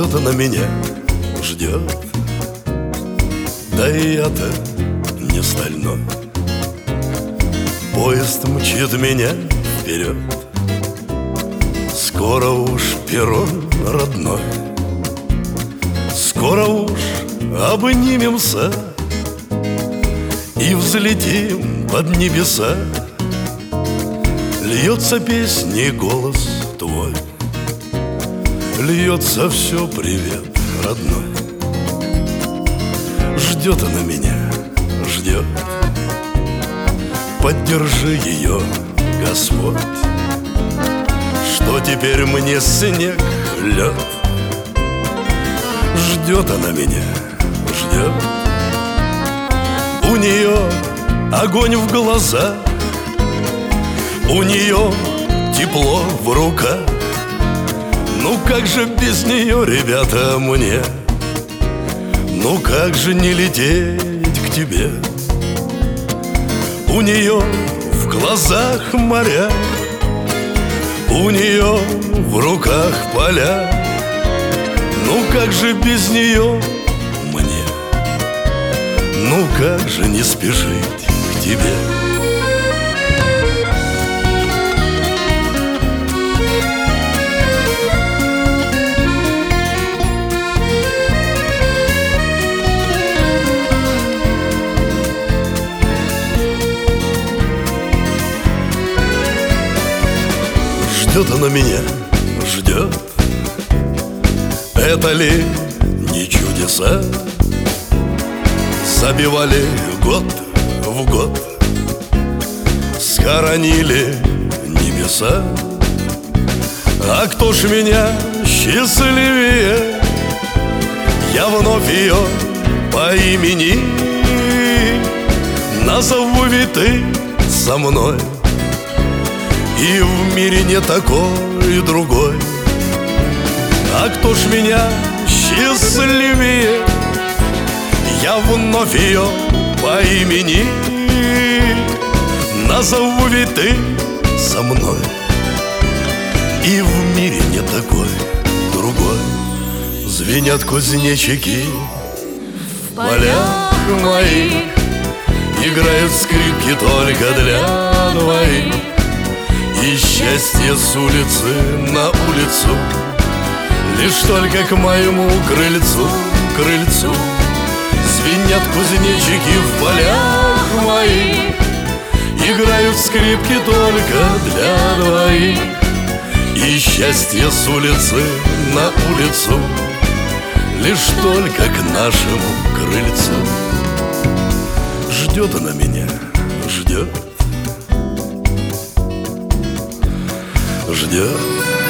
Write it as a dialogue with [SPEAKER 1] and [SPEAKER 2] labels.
[SPEAKER 1] Ждет она меня, ждет. Да и я-то не стальной. Поезд мчит меня вперед. Скоро уж перрон родной. Скоро уж обнимемся и взлетим под небеса. Льется песня и голос твой. Льется все привет, родной. Ждет она меня, ждет. Поддержи ее, Господь. Что теперь мне снег, лед? Ждет она меня, ждет. У нее огонь в глазах, у нее тепло в руках. Ну как же без нее, ребята, мне? Ну как же не лететь к тебе? У нее в глазах моря, у нее в руках поля. Ну как же без нее мне? Ну как же не спешить к тебе? Ждет она меня, ждет. Это ли не чудеса? Забивали год в год, схоронили небеса. А кто ж меня счастливее? Я вновь ее по имени назову, ведь ты со мной. И в мире не такой другой. А кто ж меня счастливее? Я вновь ее по имени назову, ведь ты со мной. И в мире не такой другой. Звенят кузнечики в полях моих, играют скрипки только для двоих. И счастье с улицы на улицу, лишь только к моему крыльцу, крыльцу. Звенят кузнечики в полях моих, играют скрипки только для двоих. И счастье с улицы на улицу, лишь только к нашему крыльцу. Ждет она меня, ждет. Ждет.